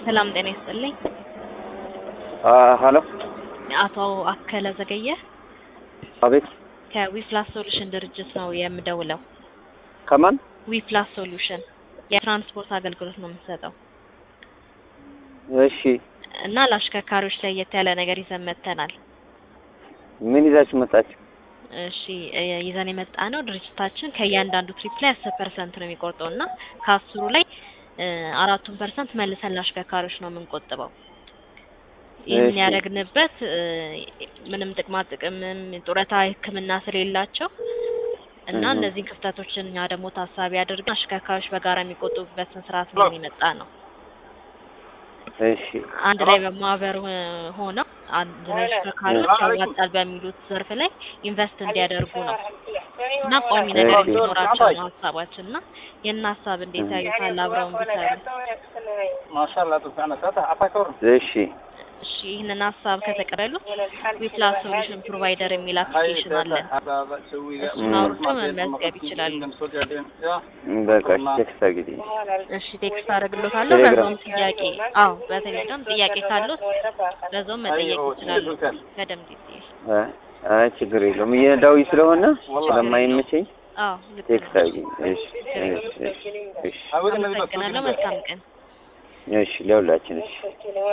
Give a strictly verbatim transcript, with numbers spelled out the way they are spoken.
ሰላም ጤና ይስጥልኝ። ሃሎ አቶ አከለ ዘገየ አቤት። ከዊፕላስ ሶሉሽን ድርጅት ነው የምደውለው። ከማን? ዊፕላስ ሶሉሽን የትራንስፖርት አገልግሎት ነው የምንሰጠው። እሺ። እና ለአሽከርካሪዎች ለየት ያለ ነገር ይዘን መጥተናል። ምን ይዛችሁ መጣችሁ? እሺ ይዘን የመጣነው ድርጅታችን ከእያንዳንዱ ትሪፕ ላይ አስር ፐርሰንት ነው የሚቆርጠውና ከአስሩ ላይ አራቱን ፐርሰንት መልሰን ለአሽከርካሪዎች ነው የምንቆጥበው። ይሄን ያደረግንበት ምንም ጥቅማ ጥቅምም ጡረታ ሕክምና ስለሌላቸው እና እነዚህ ክፍተቶችን እኛ ደግሞ ታሳቢ አድርገን አሽከርካሪዎች በጋራ የሚቆጥቡበትን ስርዓት ነው የሚመጣ ነው። እሺ። አንድ ላይ በማህበር ሆነው አንድ ላይ አሽከርካሪዎች ያዋጣል በሚሉት ዘርፍ ላይ ኢንቨስት እንዲያደርጉ ነው እና ቋሚ ነገር እንዲኖራቸው ነው ሀሳባችንና የእና ሀሳብ እንዴት ያዩታል? አብረውን ቢሰሩ ማሻአላህ ተሳናታ አፋከሩ። እሺ እሺ ይሄንን ሀሳብ ከተቀበሉት ዊፕላስ ሶሉሽን ፕሮቫይደር የሚል አፕሊኬሽን አለ። እሱን አውርደው መመዝገብ ይችላሉ። በቃ ቴክስት አድርጊልኝ። እሺ ቴክስት አደርግልዎታለሁ። በዛውም ጥያቄ አዎ በቴሌግራም ጥያቄ ካሉት በዛውም መጠየቅ ይችላሉ። በደምብ ይጠይቁ። አይ ችግር የለውም። እየዳዊ ስለሆነ ስለማይመቸኝ አዎ ቴክስት አድርጊልኝ። እሺ እሺ እሺ። አመሰግናለሁ። መልካም ቀን። እሺ ለሁላችን እሺ።